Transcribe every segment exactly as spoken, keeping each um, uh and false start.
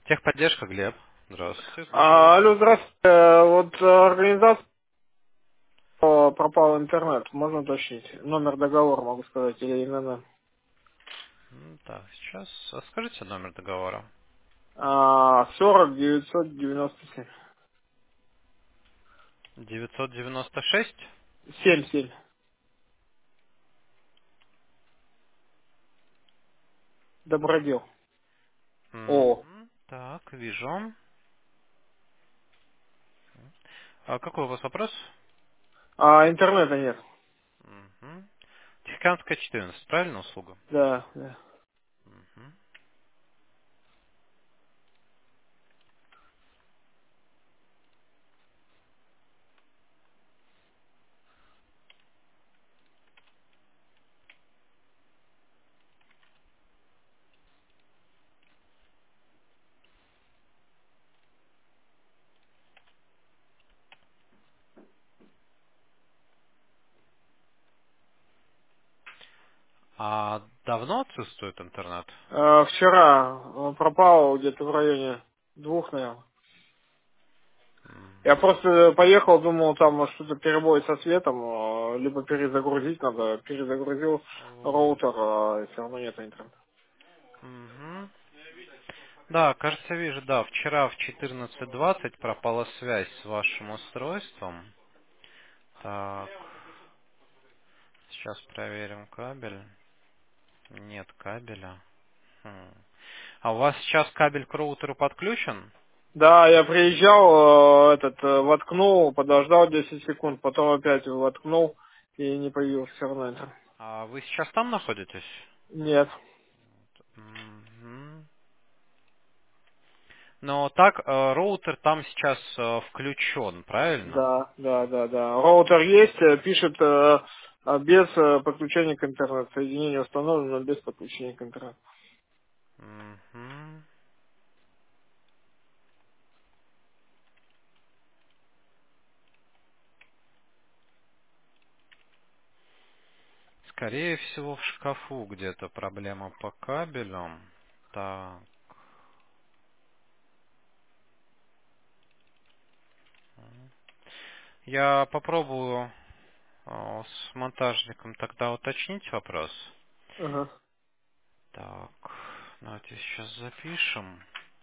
Техподдержка, Глеб. Здравствуйте, слушаю вас. А, алло, здравствуйте. Э, Вот э, организация э, пропал интернет. Можно уточнить? Номер договора, могу сказать, или ИНН. М, Так, сейчас а скажите номер договора. А, сорок девятьсот девяносто семь. девятьсот девяносто шесть. Семь семь. Добродел. О. Мгм, Так, вижу. А какой у вас вопрос? А интернета нет. Мгм. Техканская четырнадцать, правильно услуга? Да, да. Мгм. А давно отсутствует интернет? Э, вчера он пропал где-то в районе двух, наверное. Я М, просто поехал, думал, там может, что-то перебой со светом, э, либо перезагрузить надо. Перезагрузил Ой. роутер, а все равно нет интернета. Мгм. Да, кажется, вижу, да, вчера в четырнадцать двадцать пропала связь с вашим устройством. Так, сейчас проверим кабель. Нет кабеля. Хм. А у вас сейчас кабель к роутеру подключен? Да, я приезжал, э, этот, э, воткнул, подождал десять секунд, потом опять воткнул, и не появился все равно интернет. А вы сейчас там находитесь? Нет. Мгм. Но так, э, роутер там сейчас э, включен, правильно? Да, да, да, да. Роутер есть, э, пишет э, а без э, подключения к интернету. Соединение установлено, но без подключения к интернету. Мгм. Скорее всего, в шкафу где-то проблема по кабелям. Так. Я попробую э, с монтажником тогда уточнить вопрос. Ага. Так, давайте сейчас запишем.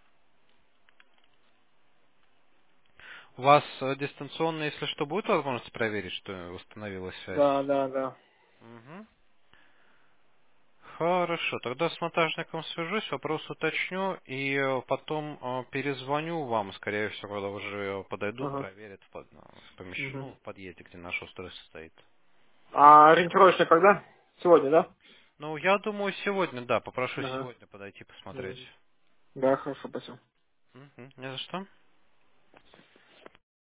У вас э, дистанционно, если что, будет возможность проверить, что восстановилась связь? Да, да, да. Мгм. Хорошо, тогда с монтажником свяжусь, вопрос уточню и э, потом э, перезвоню вам, скорее всего, когда уже подойдут, Ага. проверят в, под- в помещ- Мгм. ну, в подъезде, где наше устройство стоит. А ориентировочно когда? Сегодня, да? Ну, я думаю, сегодня, да, попрошу Ага. сегодня подойти посмотреть. Мгм. Да, хорошо, спасибо. Мгм. Не за что.